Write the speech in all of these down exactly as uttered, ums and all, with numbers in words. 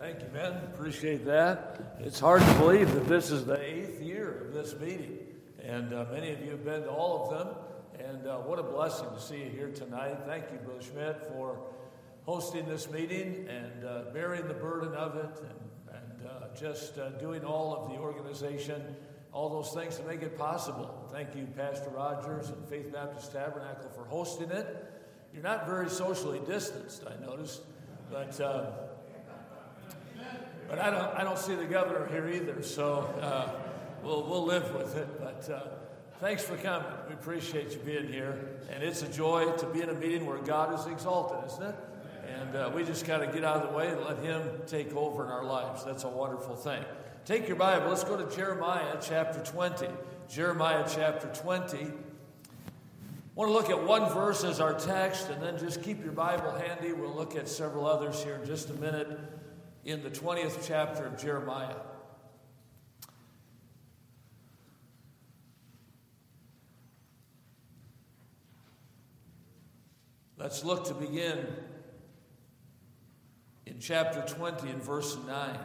Thank you, Ben. Appreciate that. It's hard to believe that this is the eighth year of this meeting, and uh, many of you have been to all of them, and uh, what a blessing to see you here tonight. Thank you, Brother Schmidt, for hosting this meeting and uh, bearing the burden of it, and, and uh, just uh, doing all of the organization, all those things to make it possible. Thank you, Pastor Rogers and Faith Baptist Tabernacle, for hosting it. You're not very socially distanced, I noticed, but uh, but I don't I don't see the governor here either, so uh, we'll we'll live with it. But uh, thanks for coming. We appreciate you being here, and it's a joy to be in a meeting where God is exalted, isn't it? And uh, we just got to get out of the way and let Him take over in our lives. That's a wonderful thing. Take your Bible. Let's go to Jeremiah chapter twenty. Jeremiah chapter twenty. I want to look at one verse as our text, and then just keep your Bible handy. We'll look at several others here in just a minute in the twentieth chapter of Jeremiah. Let's look to begin in chapter twenty and verse nine.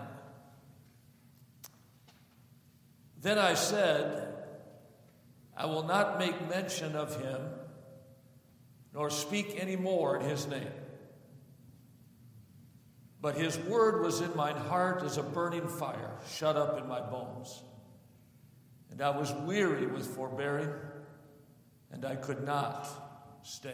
Then I said, I will not make mention of him, nor speak any more in his name. But his word was in mine heart as a burning fire, shut up in my bones. And I was weary with forbearing, and I could not stay.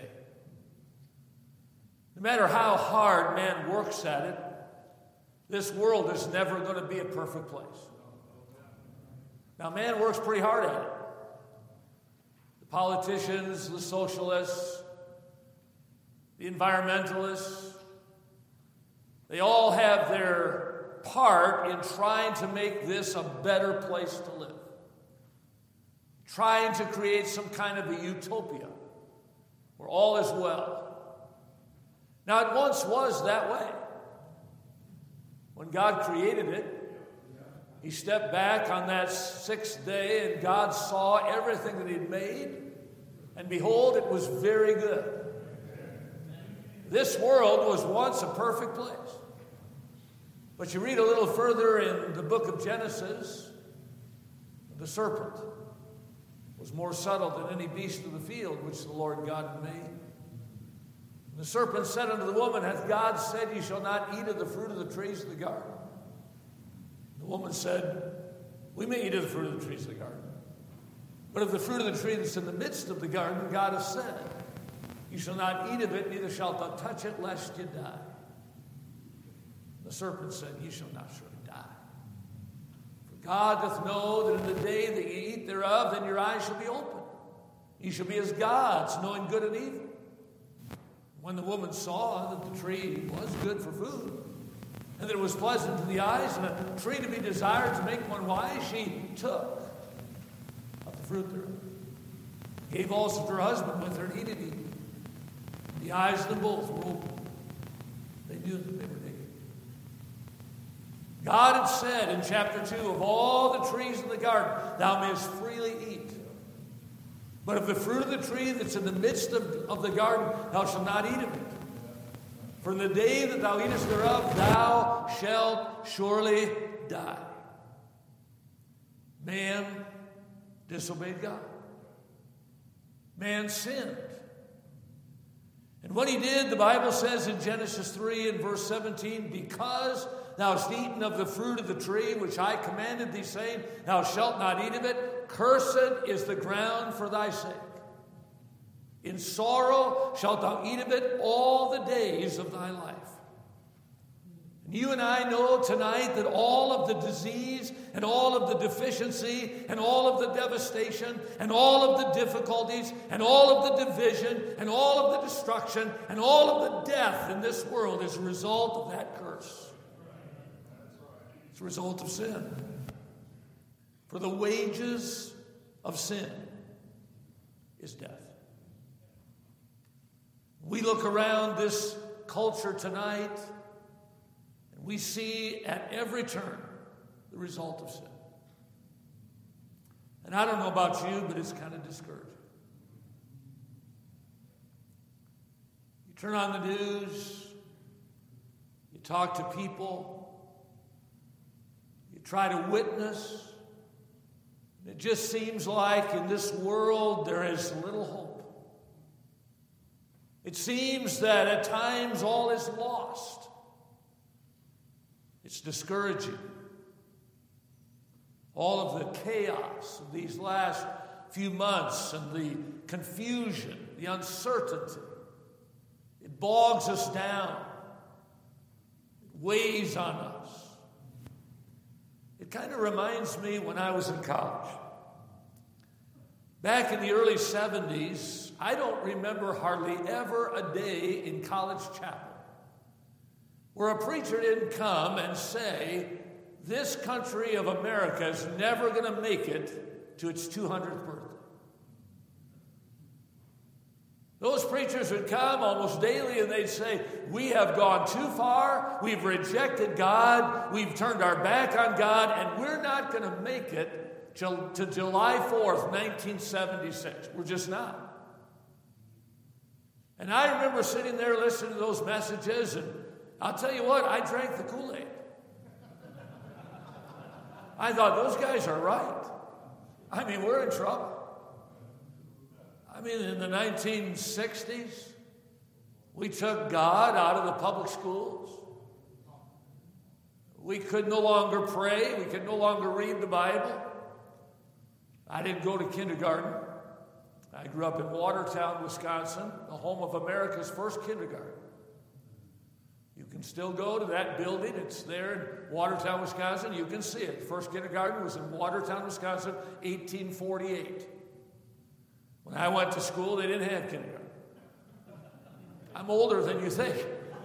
No matter how hard man works at it, this world is never going to be a perfect place. Now, man works pretty hard at it. The politicians, the socialists, the environmentalists, they all have their part in trying to make this a better place to live. Trying to create some kind of a utopia where all is well. Now, it once was that way. When God created it, He stepped back on that sixth day, and God saw everything that He'd made, and behold, it was very good. This world was once a perfect place. But you read a little further in the book of Genesis, the serpent was more subtle than any beast of the field which the Lord God had made. And the serpent said unto the woman, hath God said, ye shall not eat of the fruit of the trees of the garden? The woman said, we may eat of the fruit of the trees of the garden. But of the fruit of the tree that's in the midst of the garden, God has said, you shall not eat of it, neither shalt thou touch it, lest you die. The serpent said, ye shall not surely die. For God doth know that in the day that ye eat thereof, then your eyes shall be opened. Ye shall be as gods, knowing good and evil. When the woman saw that the tree was good for food, and that it was pleasant to the eyes, and a tree to be desired to make one wise, she took of the fruit thereof. Gave also to her husband with her, and he did eat. The eyes of them both were open. They knew that they were naked. God had said in chapter two, of all the trees in the garden, thou mayest freely eat. But of the fruit of the tree that's in the midst of, of the garden, thou shalt not eat of it. For in the day that thou eatest thereof, thou shalt surely die. Man disobeyed God. Man sinned. And what he did, the Bible says in Genesis three and verse seventeen, because thou hast eaten of the fruit of the tree which I commanded thee, saying, thou shalt not eat of it, cursed is the ground for thy sake. In sorrow shalt thou eat of it all the days of thy life. And you and I know tonight that all of the disease and all of the deficiency and all of the devastation and all of the difficulties and all of the division and all of the destruction and all of the death in this world is a result of that curse. It's a result of sin. For the wages of sin is death. We look around this culture tonight, and we see at every turn the result of sin. And I don't know about you, but it's kind of discouraging. You turn on the news, you talk to people, try to witness. It just seems like in this world there is little hope. It seems that at times all is lost. It's discouraging. All of the chaos of these last few months and the confusion, the uncertainty, it bogs us down. It weighs on us. It kind of reminds me when I was in college. Back in the early seventies, I don't remember hardly ever a day in college chapel where a preacher didn't come and say, this country of America is never going to make it to its two hundredth birthday. Those preachers would come almost daily and they'd say, we have gone too far, we've rejected God, we've turned our back on God, and we're not going to make it till, to July fourth, nineteen seventy-six. We're just not. And I remember sitting there listening to those messages, and I'll tell you what, I drank the Kool-Aid. I thought, those guys are right. I mean, we're in trouble. I mean, in the nineteen sixties, we took God out of the public schools. We could no longer pray. We could no longer read the Bible. I didn't go to kindergarten. I grew up in Watertown, Wisconsin, the home of America's first kindergarten. You can still go to that building. It's there in Watertown, Wisconsin. You can see it. The first kindergarten was in Watertown, Wisconsin, eighteen forty-eight. When I went to school, they didn't have kindergarten. I'm older than you think.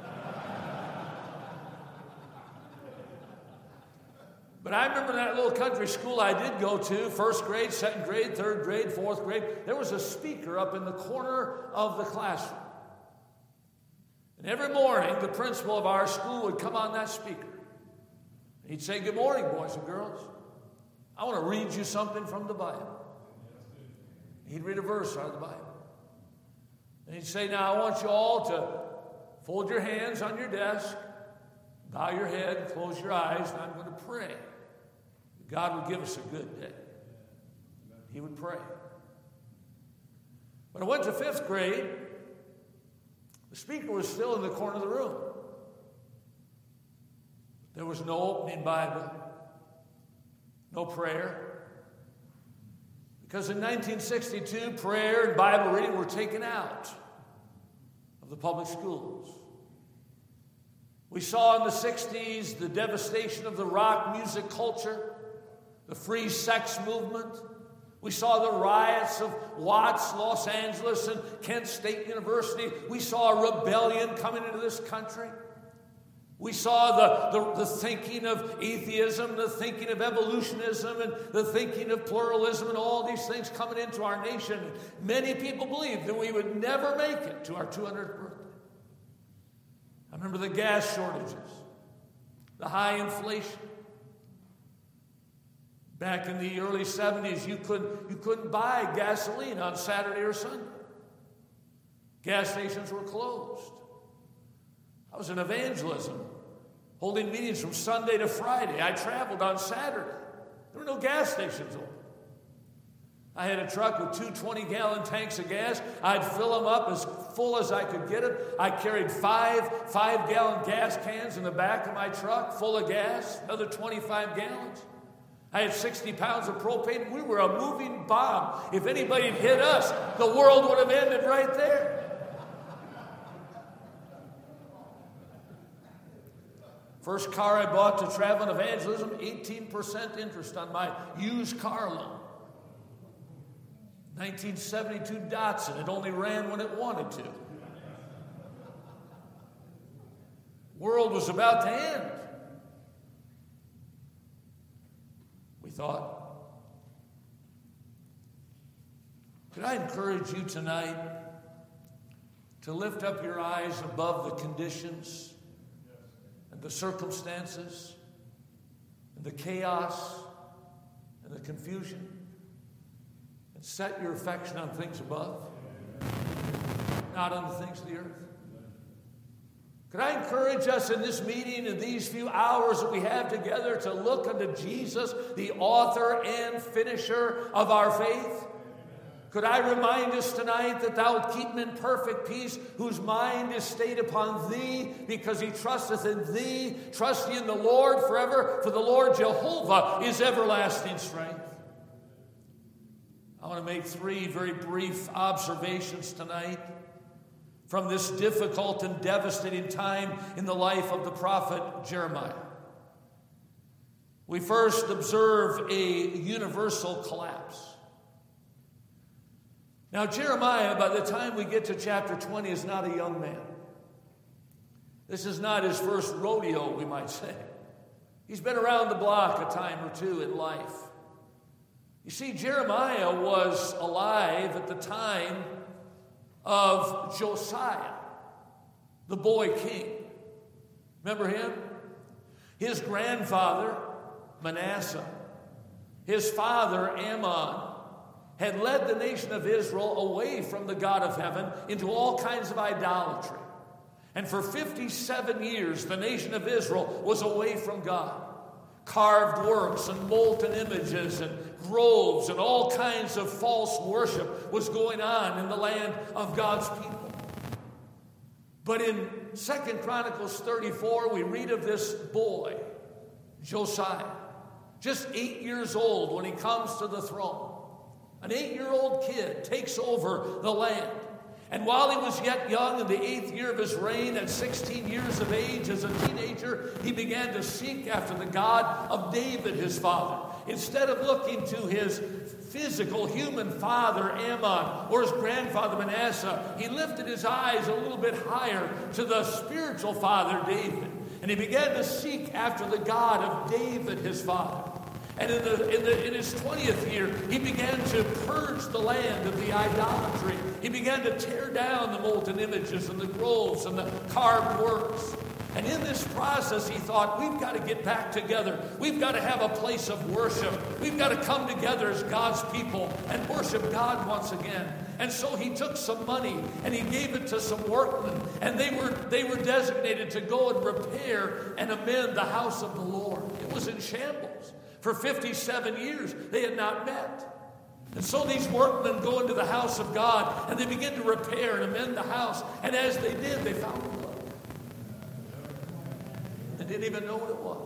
But I remember that little country school I did go to, first grade, second grade, third grade, fourth grade. There was a speaker up in the corner of the classroom. And every morning, the principal of our school would come on that speaker. He'd say, good morning, boys and girls. I want to read you something from the Bible. He'd read a verse out of the Bible. And he'd say, now I want you all to fold your hands on your desk, bow your head, close your eyes, and I'm going to pray that God would give us a good day. He would pray. When I went to fifth grade, the speaker was still in the corner of the room. There was no opening Bible, no prayer. Because in nineteen sixty-two, prayer and Bible reading were taken out of the public schools. We saw in the sixties the devastation of the rock music culture, the free sex movement. We saw the riots of Watts, Los Angeles, and Kent State University. We saw a rebellion coming into this country. We saw the, the, the thinking of atheism, the thinking of evolutionism, and the thinking of pluralism, and all these things coming into our nation. Many people believed that we would never make it to our two hundredth birthday. I remember the gas shortages, the high inflation. Back in the early seventies, you couldn't, you couldn't buy gasoline on Saturday or Sunday. Gas stations were closed. I was in evangelism, holding meetings from Sunday to Friday. I traveled on Saturday. There were no gas stations open. I had a truck with two twenty-gallon tanks of gas. I'd fill them up as full as I could get them. I carried five five-gallon gas cans in the back of my truck full of gas, another twenty-five gallons. I had sixty pounds of propane. We were a moving bomb. If anybody had hit us, the world would have ended right there. First car I bought to travel in evangelism, eighteen percent interest on my used car loan. nineteen seventy-two Datsun. It only ran when it wanted to. World was about to end. We thought. Could I encourage you tonight to lift up your eyes above the conditions and the circumstances and the chaos and the confusion, and set your affection on things above, not on the things of the earth? Could I encourage us in this meeting, in these few hours that we have together, to look unto Jesus, the author and finisher of our faith? Could I remind us tonight that thou wilt keep him in perfect peace, whose mind is stayed upon thee, because he trusteth in thee. Trust ye in the Lord forever, for the Lord Jehovah is everlasting strength. I want to make three very brief observations tonight from this difficult and devastating time in the life of the prophet Jeremiah. We first observe a universal collapse. Now, Jeremiah, by the time we get to chapter twenty, is not a young man. This is not his first rodeo, we might say. He's been around the block a time or two in life. You see, Jeremiah was alive at the time of Josiah, the boy king. Remember him? His grandfather, Manasseh, his father, Ammon, had led the nation of Israel away from the God of heaven into all kinds of idolatry. And for fifty-seven years, the nation of Israel was away from God. Carved works and molten images and groves and all kinds of false worship was going on in the land of God's people. But in Second Chronicles thirty-four, we read of this boy, Josiah, just eight years old when he comes to the throne. An eight-year-old kid takes over the land. And while he was yet young, in the eighth year of his reign, at sixteen years of age, as a teenager, he began to seek after the God of David, his father. Instead of looking to his physical human father, Ammon, or his grandfather, Manasseh, he lifted his eyes a little bit higher to the spiritual father, David. And he began to seek after the God of David, his father. And in, the, in, the, in his twentieth year, he began to purge the land of the idolatry. He began to tear down the molten images and the groves and the carved works. And in this process, he thought, we've got to get back together. We've got to have a place of worship. We've got to come together as God's people and worship God once again. And so he took some money and he gave it to some workmen. And they were, they were designated to go and repair and amend the house of the Lord. It was in shambles. For fifty-seven years, they had not met. And so these workmen go into the house of God, and they begin to repair and amend the house. And as they did, they found a book. They didn't even know what it was.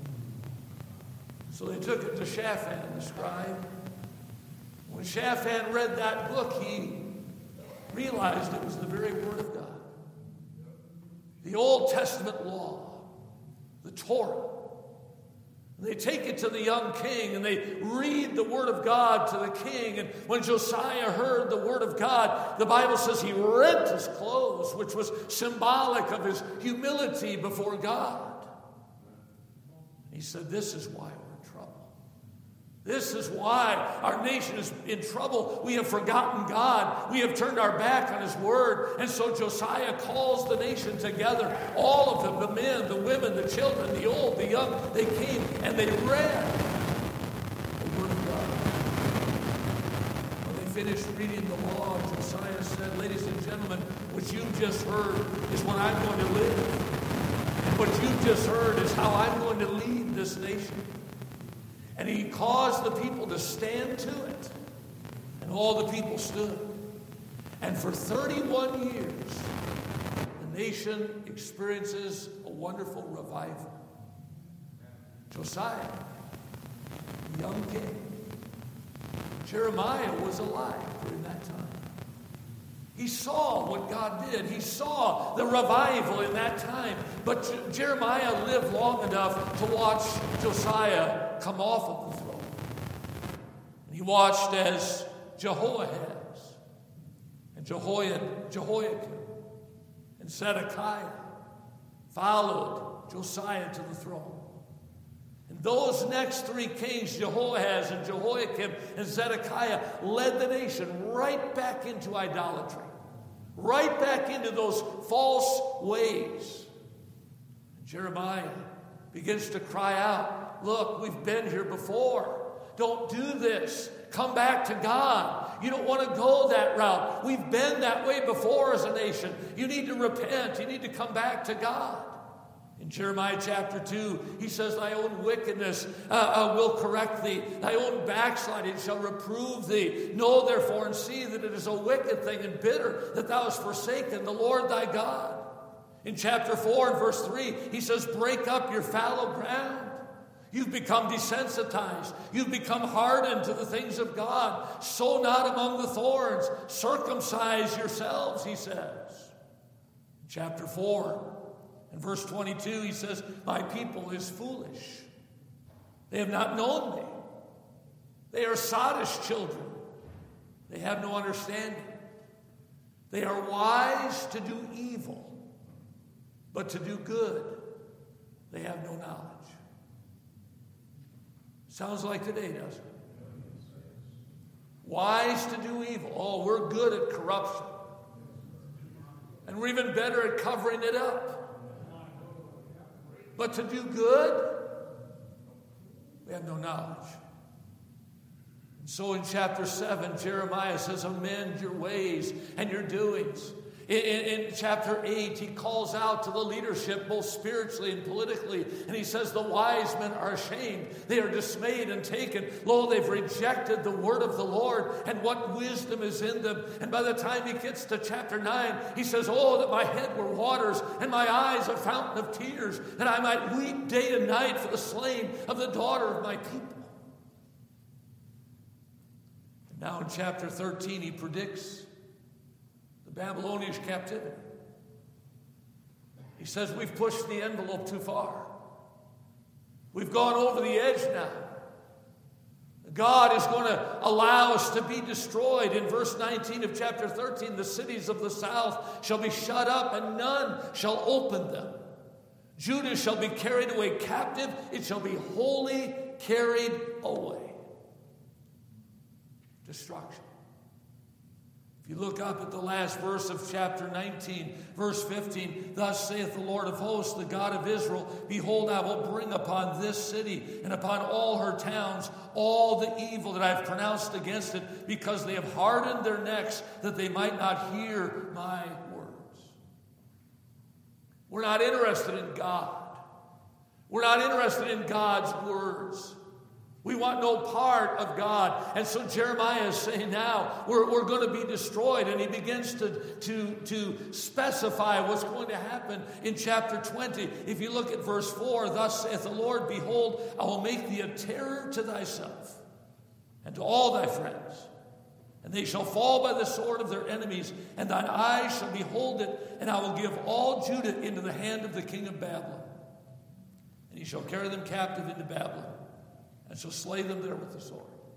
So they took it to Shaphan, the scribe. When Shaphan read that book, he realized it was the very Word of God. The Old Testament law, the Torah. They take it to the young king and they read the word of God to the king. And when Josiah heard the word of God, the Bible says he rent his clothes, which was symbolic of his humility before God. He said, this is why we're in trouble. This is why our nation is in trouble. We have forgotten God. We have turned our back on his word. And so Josiah calls the nation together. All of them, the men, the women, the children, the old, the young, they came and they read the word of God. When they finished reading the law, Josiah said, ladies and gentlemen, what you just heard is what I'm going to live. And what you just heard is how I'm going to lead this nation. And he caused the people to stand to it. And all the people stood. And for thirty-one years, the nation experiences a wonderful revival. Josiah, the young king. Jeremiah was alive during that time. He saw what God did. He saw the revival in that time. But Je- Jeremiah lived long enough to watch Josiah come off of the throne. And he watched as Jehoahaz and Jehoiakim, Jehoiakim and Zedekiah followed Josiah to the throne. And those next three kings, Jehoahaz and Jehoiakim and Zedekiah, led the nation right back into idolatry, right back into those false ways. And Jeremiah begins to cry out, look, we've been here before. Don't do this. Come back to God. You don't want to go that route. We've been that way before as a nation. You need to repent. You need to come back to God. In Jeremiah chapter two, he says, thy own wickedness uh, uh, will correct thee. Thy own backsliding shall reprove thee. Know therefore and see that it is a wicked thing and bitter that thou hast forsaken the Lord thy God. In chapter four and verse three, he says, break up your fallow ground. You've become desensitized. You've become hardened to the things of God. Sow not among the thorns. Circumcise yourselves, he says. Chapter four and verse twenty-two, he says, my people is foolish. They have not known me. They are sottish children. They have no understanding. They are wise to do evil, but to do good, they have no knowledge. Sounds like today, doesn't it? Wise to do evil. Oh, we're good at corruption. And we're even better at covering it up. But to do good, we have no knowledge. And so in chapter seven, Jeremiah says, amend your ways and your doings. In, in, in chapter eight, he calls out to the leadership, both spiritually and politically, and he says, the wise men are ashamed. They are dismayed and taken. Lo, they've rejected the word of the Lord, and what wisdom is in them. And by the time he gets to chapter nine, he says, oh, that my head were waters, and my eyes a fountain of tears, that I might weep day and night for the slain of the daughter of my people. And now in chapter thirteen, he predicts Babylonian captivity. He says we've pushed the envelope too far. We've gone over the edge now. God is going to allow us to be destroyed. In verse nineteen of chapter thirteen, the cities of the south shall be shut up and none shall open them. Judah shall be carried away captive. It shall be wholly carried away. Destruction. If you look up at the last verse of chapter nineteen, verse fifteen, thus saith the Lord of hosts, the God of Israel, behold, I will bring upon this city and upon all her towns all the evil that I have pronounced against it, because they have hardened their necks that they might not hear my words. We're not interested in God. We're not interested in God's words. We want no part of God. And so Jeremiah is saying now, we're, we're going to be destroyed. And he begins to, to, to specify what's going to happen in chapter twenty. If you look at verse four, thus saith the Lord, behold, I will make thee a terror to thyself and to all thy friends. And they shall fall by the sword of their enemies, and thine eyes shall behold it, and I will give all Judah into the hand of the king of Babylon. And he shall carry them captive into Babylon, and shall slay them there with the sword.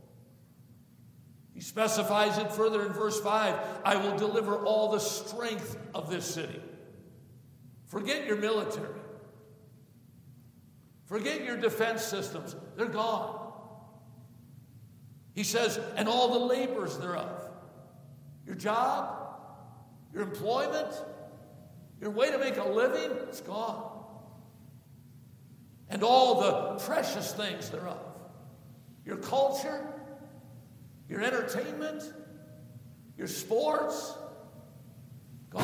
He specifies it further in verse five. I will deliver all the strength of this city. Forget your military. Forget your defense systems. They're gone. He says, and all the labors thereof. Your job, your employment, your way to make a living, it's gone. And all the precious things thereof. Your culture, your entertainment, your sports, gone.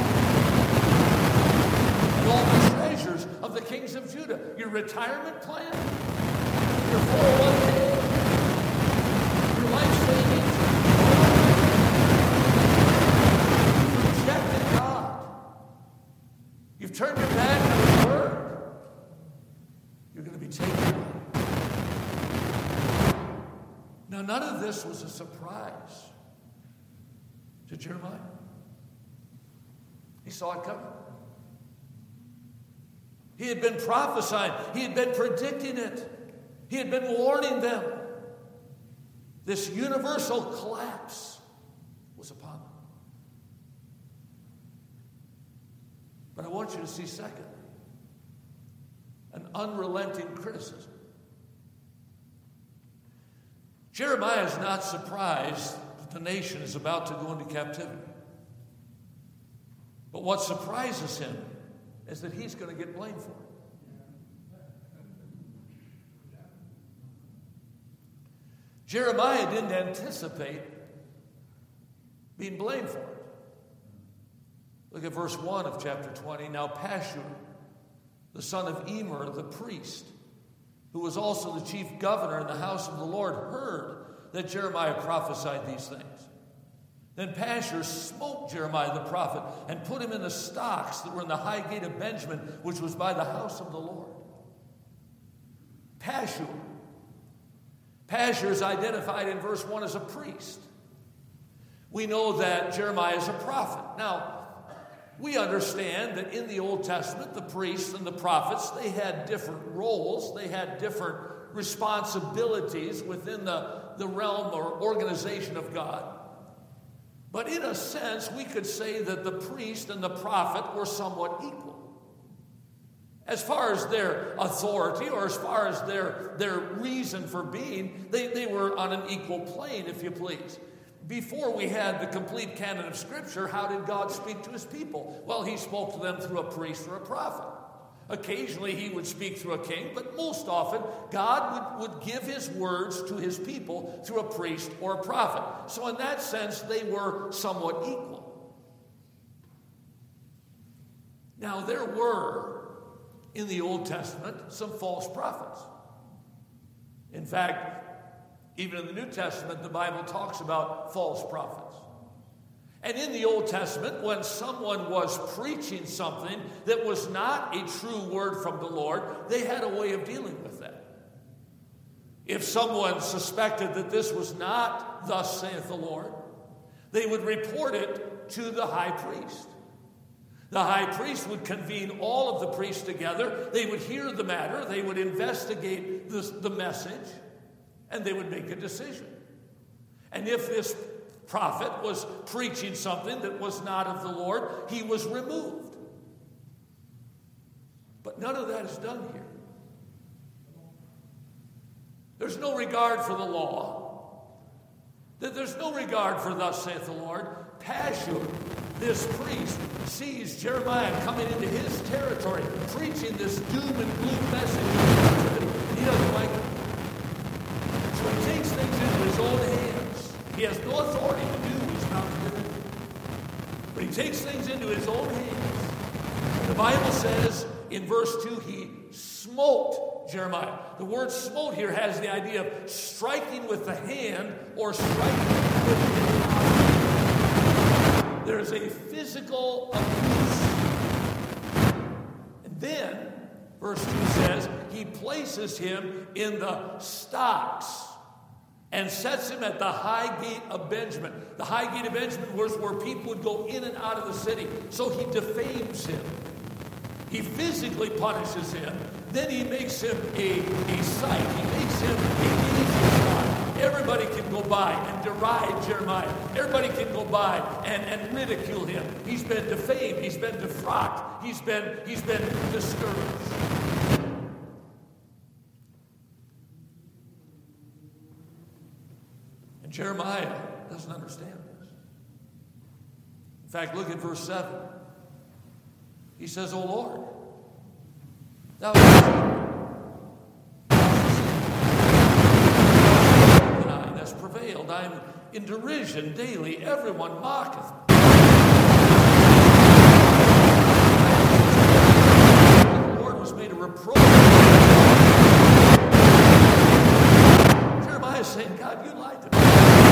And all the treasures of the kings of Judah, your retirement plan, your four oh one k, your life savings. You've rejected God. You've turned your back on His word. You're going to be taken away. Now, none of this was a surprise to Jeremiah. He saw it coming. He had been prophesying. He had been predicting it. He had been warning them. This universal collapse was upon them. But I want you to see, secondly, an unrelenting criticism. Jeremiah is not surprised that the nation is about to go into captivity. But what surprises him is that he's going to get blamed for it. Jeremiah didn't anticipate being blamed for it. Look at verse one of chapter twenty. Now Pashur, the son of Emer, the priest, who was also the chief governor in the house of the Lord, heard that Jeremiah prophesied these things. Then Pashur smote Jeremiah the prophet and put him in the stocks that were in the high gate of Benjamin, which was by the house of the Lord. Pashur. Pashur is identified in verse one as a priest. We know that Jeremiah is a prophet. Now, we understand that in the Old Testament, the priests and the prophets, they had different roles. They had different responsibilities within the, the realm or organization of God. But in a sense, we could say that the priest and the prophet were somewhat equal. As far as their authority or as far as their, their reason for being, they, they were on an equal plane, if you please. Before we had the complete canon of Scripture, how did God speak to his people? Well, he spoke to them through a priest or a prophet. Occasionally he would speak through a king, but most often God would, would give his words to his people through a priest or a prophet. So in that sense, they were somewhat equal. Now, there were, in the Old Testament, some false prophets. In fact, even in the New Testament, the Bible talks about false prophets. And in the Old Testament, when someone was preaching something that was not a true word from the Lord, they had a way of dealing with that. If someone suspected that this was not thus saith the Lord, they would report it to the high priest. The high priest would convene all of the priests together. They would hear the matter. They would investigate this, the message, and they would make a decision. And if this prophet was preaching something that was not of the Lord, he was removed. But none of that is done here. There's no regard for the law. There's no regard for thus saith the Lord. Pashur, this priest, sees Jeremiah coming into his territory, preaching this doom and gloom message. He doesn't like it. So he takes things into his own hands. He has no authority to do what he's about to do. But he takes things into his own hands. The Bible says in verse two, he smote Jeremiah. The word smote here has the idea of striking with the hand or striking with the body. There is a physical abuse. And then, verse two says, he places him in the stocks and sets him at the high gate of Benjamin. The high gate of Benjamin was where people would go in and out of the city. So he defames him. He physically punishes him. Then he makes him a, a sight. He makes him a gazing spot. Everybody can go by and deride Jeremiah. Everybody can go by and, and ridicule him. He's been defamed. He's been defrocked. He's been, he's been discouraged. Jeremiah doesn't understand this. In fact, look at verse seven. He says, O Lord, thou hast prevailed. I am in derision daily. Everyone mocketh me. The Lord was made a reproach. Jeremiah is saying, God, you lied to me.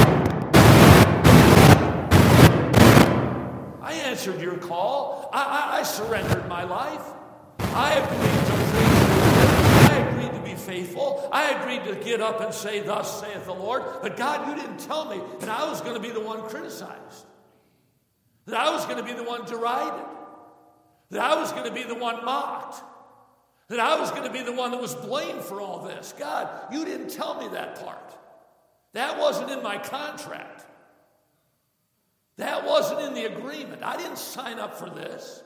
I answered your call. I, I, I surrendered my life. I agreed to faith. I agreed to be faithful. I agreed to get up and say, thus saith the Lord. But God, you didn't tell me that I was going to be the one criticized. That I was going to be the one derided. That I was going to be the one mocked. That I was going to be the one that was blamed for all this. God, you didn't tell me that part. That wasn't in my contract. That wasn't in the agreement. I didn't sign up for this.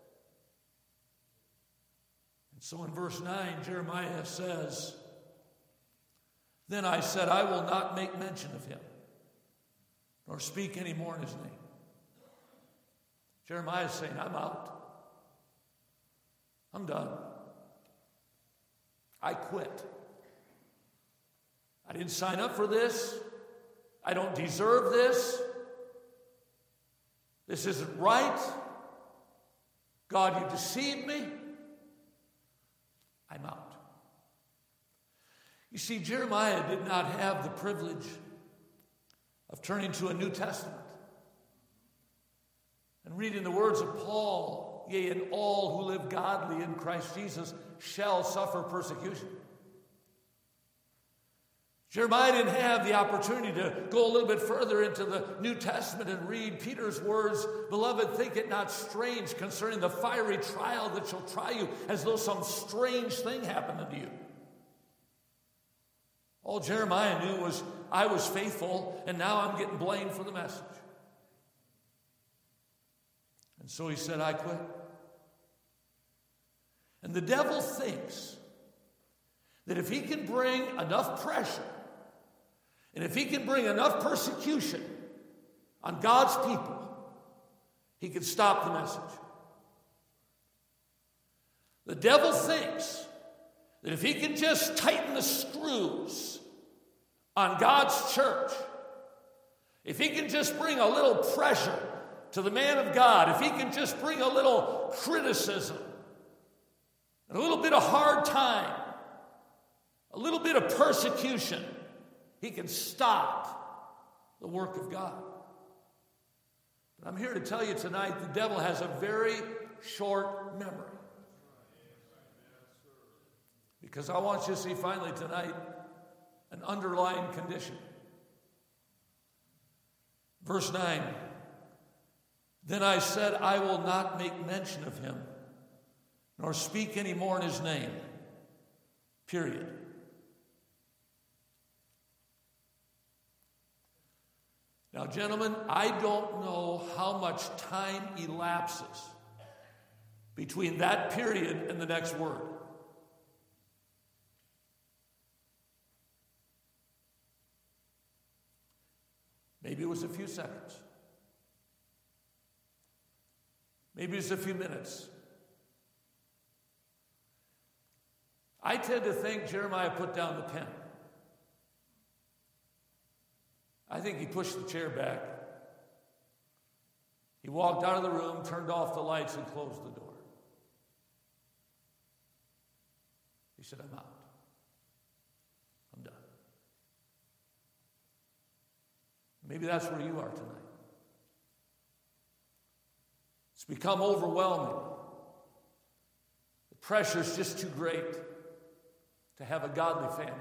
And so in verse nine, Jeremiah says, Then I said, I will not make mention of him, nor speak any more in his name. Jeremiah is saying, I'm out. I'm done. I quit. I didn't sign up for this. I don't deserve this. This isn't right. God, you deceived me. I'm out. You see, Jeremiah did not have the privilege of turning to a New Testament and reading the words of Paul, yea, and all who live godly in Christ Jesus shall suffer persecution. Jeremiah didn't have the opportunity to go a little bit further into the New Testament and read Peter's words, "Beloved, think it not strange concerning the fiery trial that shall try you, as though some strange thing happened unto you." All Jeremiah knew was, I was faithful, and now I'm getting blamed for the message. And so he said, I quit. And the devil thinks that if he can bring enough pressure, and if he can bring enough persecution on God's people, he can stop the message. The devil thinks that if he can just tighten the screws on God's church, if he can just bring a little pressure to the man of God, if he can just bring a little criticism, and a little bit of hard time, a little bit of persecution, he can stop the work of God. But I'm here to tell you tonight, the devil has a very short memory. Because I want you to see finally tonight an underlying condition. Verse nine, then I said, I will not make mention of him, nor speak any more in his name. Period. Now, gentlemen, I don't know how much time elapses between that period and the next word. Maybe it was a few seconds. Maybe it was a few minutes. I tend to think Jeremiah put down the pen. I think he pushed the chair back. He walked out of the room, turned off the lights, and closed the door. He said, I'm out. I'm done. Maybe that's where you are tonight. It's become overwhelming. The pressure's just too great to have a godly family.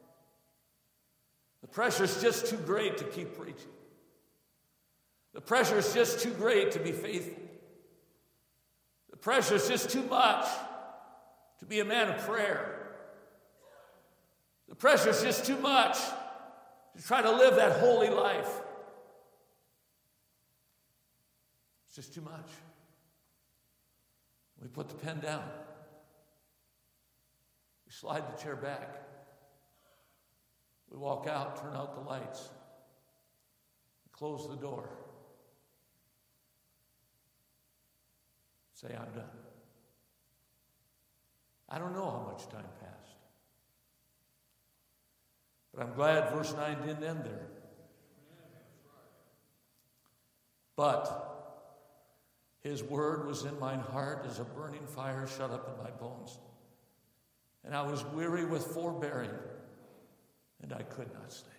The pressure's just too great to keep preaching. The pressure's just too great to be faithful. The pressure's just too much to be a man of prayer. The pressure's just too much to try to live that holy life. It's just too much. We put the pen down. We slide the chair back. We walk out, turn out the lights, close the door. Say, I'm done. I don't know how much time passed. But I'm glad verse nine didn't end there. But his word was in mine heart as a burning fire shut up in my bones. And I was weary with forbearing, and I could not stay.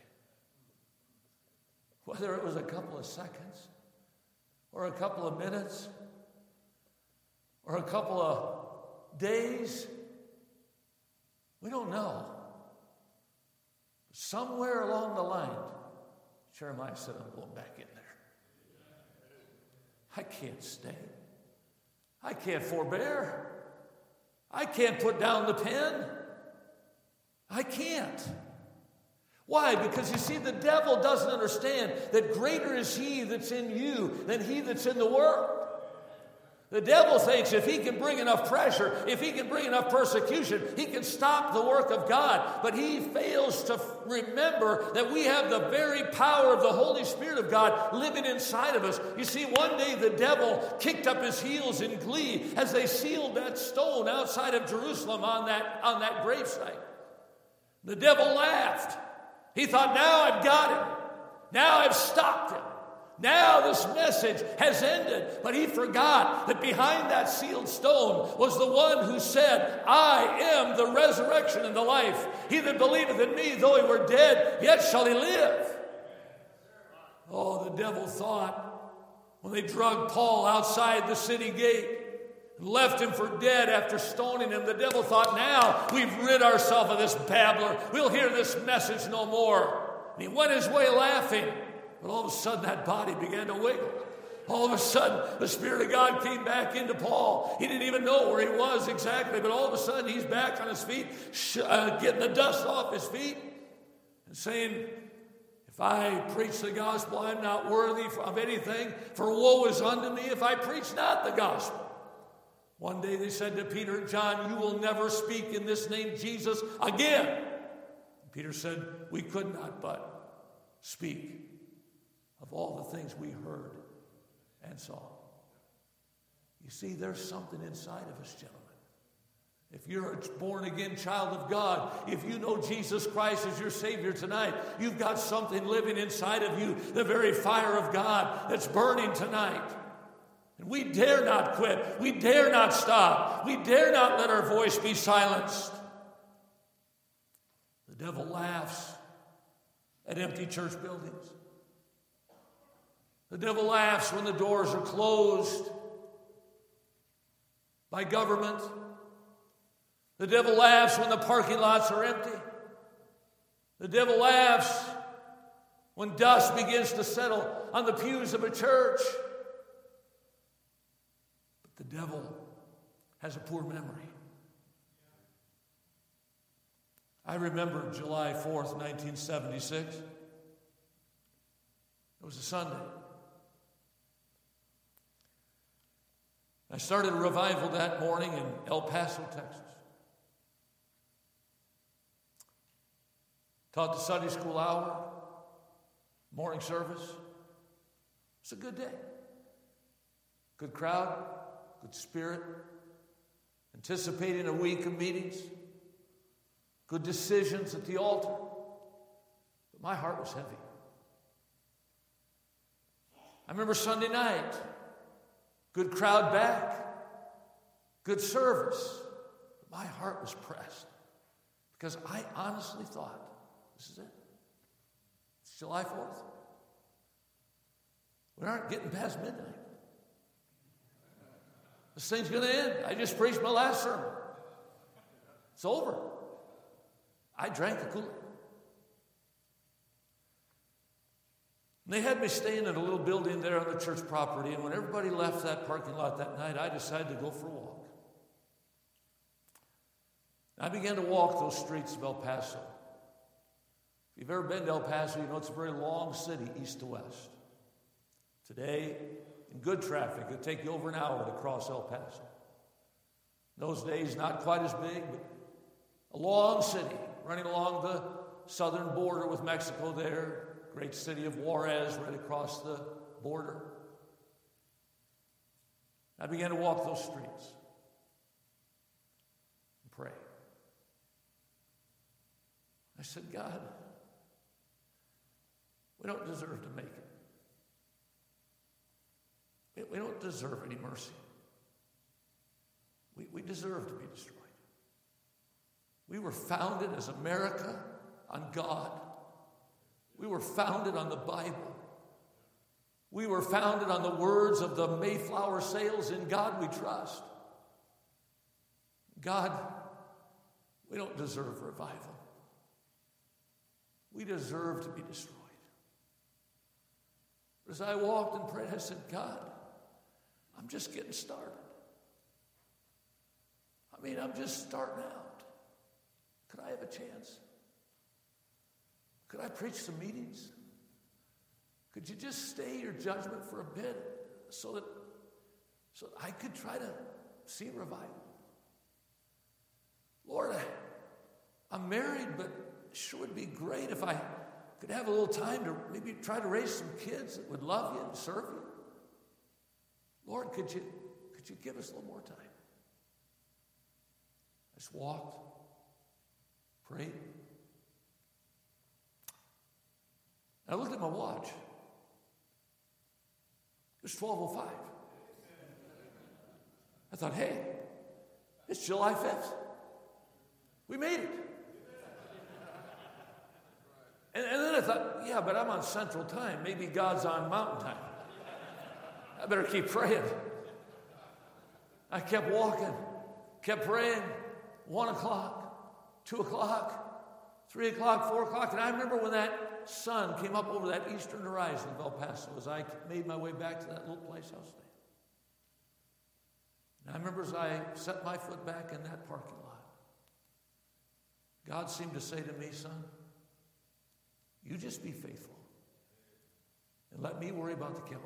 Whether it was a couple of seconds, or a couple of minutes, or a couple of days, we don't know. Somewhere along the line, Jeremiah said, I'm going back in there. I can't stay. I can't forbear. I can't put down the pen. I can't. Why? Because you see, the devil doesn't understand that greater is he that's in you than he that's in the world. The devil thinks if he can bring enough pressure, if he can bring enough persecution, he can stop the work of God. But he fails to remember that we have the very power of the Holy Spirit of God living inside of us. You see, one day the devil kicked up his heels in glee as they sealed that stone outside of Jerusalem on that, on that gravesite. The devil laughed. He thought, now I've got him. Now I've stopped him. Now this message has ended. But he forgot that behind that sealed stone was the one who said, I am the resurrection and the life. He that believeth in me, though he were dead, yet shall he live. Oh, the devil thought, when they drug Paul outside the city gate and left him for dead after stoning him, the devil thought, now we've rid ourselves of this babbler. We'll hear this message no more. And he went his way laughing. But all of a sudden, that body began to wiggle. All of a sudden, the Spirit of God came back into Paul. He didn't even know where he was exactly, but all of a sudden, he's back on his feet, uh, getting the dust off his feet, and saying, if I preach the gospel, I'm not worthy of anything, for woe is unto me if I preach not the gospel. One day they said to Peter and John, you will never speak in this name, Jesus, again. And Peter said, we could not but speak of all the things we heard and saw. You see, there's something inside of us, gentlemen. If you're a born-again child of God, if you know Jesus Christ as your Savior tonight, you've got something living inside of you, the very fire of God that's burning tonight. And we dare not quit. We dare not stop. We dare not let our voice be silenced. The devil laughs at empty church buildings. The devil laughs when the doors are closed by government. The devil laughs when the parking lots are empty. The devil laughs when dust begins to settle on the pews of a church. But the devil has a poor memory. I remember July fourth, nineteen seventy-six. It was a Sunday. I started a revival that morning in El Paso, Texas. Taught the Sunday school hour, morning service. It's a good day. Good crowd, good spirit. Anticipating a week of meetings. Good decisions at the altar. But my heart was heavy. I remember Sunday night. Good crowd back. Good service. But my heart was pressed. Because I honestly thought, this is it. It's July fourth. We aren't getting past midnight. This thing's going to end. I just preached my last sermon. It's over. I drank the Kool-Aid. And they had me staying in a little building there on the church property, and when everybody left that parking lot that night, I decided to go for a walk. I began to walk those streets of El Paso. If you've ever been to El Paso, you know it's a very long city, east to west. Today, in good traffic, it'll take you over an hour to cross El Paso. In those days, not quite as big, but a long city running along the southern border with Mexico there. Great city of Juarez right across the border. I began to walk those streets and pray. I said, God, we don't deserve to make it. We don't deserve any mercy. We, we deserve to be destroyed. We were founded as America on God. We were founded on the Bible. We were founded on the words of the Mayflower sails, in God we trust. God, we don't deserve revival. We deserve to be destroyed. But as I walked and prayed, I said, God, I'm just getting started. I mean, I'm just starting out. Could I have a chance? Could I preach some meetings? Could you just stay your judgment for a bit so that, so that I could try to see revival? Lord, I, I'm married, but it sure would be great if I could have a little time to maybe try to raise some kids that would love you and serve you. Lord, could you, could you give us a little more time? I just walked, prayed. my watch. It was twelve oh five. I thought, hey, it's July fifth. We made it. And, and then I thought, yeah, but I'm on Central Time. Maybe God's on Mountain Time. I better keep praying. I kept walking, kept praying. One o'clock, two o'clock, three o'clock, four o'clock. And I remember when that sun came up over that eastern horizon of El Paso as I made my way back to that little place I was staying. And I remember as I set my foot back in that parking lot, God seemed to say to me, son, you just be faithful and let me worry about the calendar.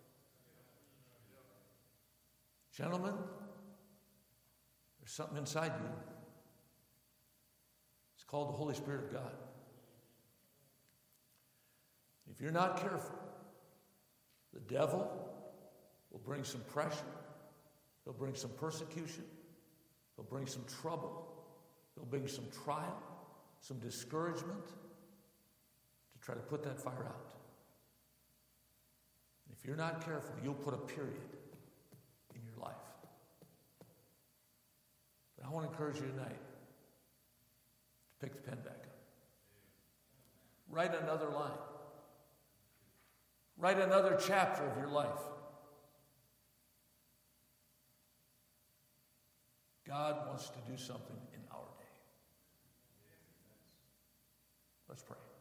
Gentlemen, there's something inside you. It's called the Holy Spirit of God. If you're not careful, the devil will bring some pressure. He'll bring some persecution. He'll bring some trouble. He'll bring some trial, some discouragement to try to put that fire out. If you're not careful, you'll put a period in your life. But I want to encourage you tonight to pick the pen back up. Write another line. Write another chapter of your life. God wants to do something in our day. Let's pray.